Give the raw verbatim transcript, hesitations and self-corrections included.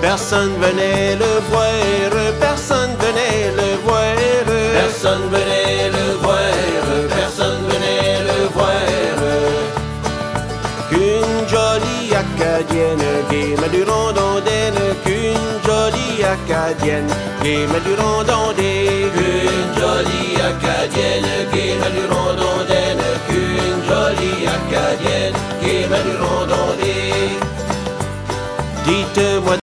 Personne venait le voir, personne venait le voir, Personne venait le voir, personne venait le voir. Qu'une jolie Acadienne, game du rondondaine, qu'une jolie Acadienne, game du rondondaine, Qu'une jolie Acadienne qui met du rondondaine, qu'une jolie Acadienne qui met du rondondaine. dites-moi